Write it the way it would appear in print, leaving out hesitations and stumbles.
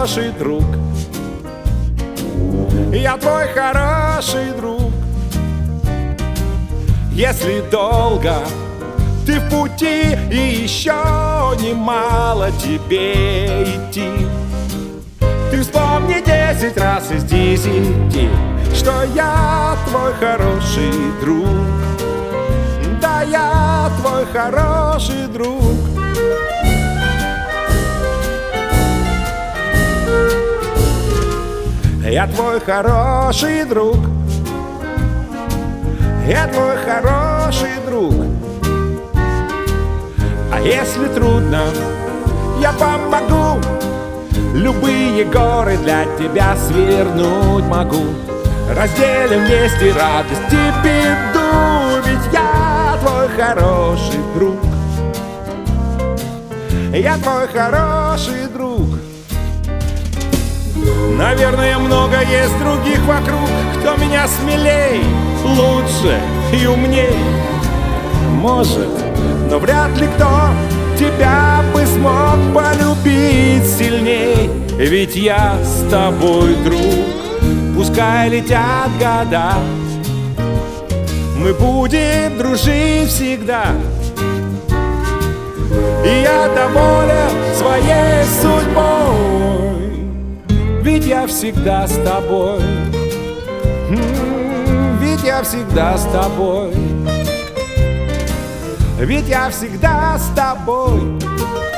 хороший друг. Я твой хороший друг. Если долго ты в пути и еще немало тебе идти, ты вспомни 10 раз из 10, что я твой хороший друг. Да, я твой хороший друг. Я твой хороший друг. Я твой хороший друг. А если трудно, я помогу. Любые горы для тебя свернуть могу. Разделим вместе радость и беду, ведь я твой хороший друг. Я твой хороший друг. Наверное, много есть других вокруг, кто меня смелей, лучше и умней. Может, но вряд ли кто тебя бы смог полюбить сильней. Ведь я с тобой, друг, пускай летят года, мы будем дружить всегда. И я доволен своей судьбой, ведь я всегда с тобой. Ведь я всегда с тобой. Ведь я всегда с тобой.